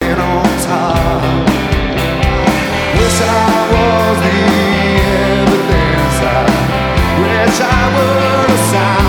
standing on top. Wish I was the evidence. I wish I were a sign.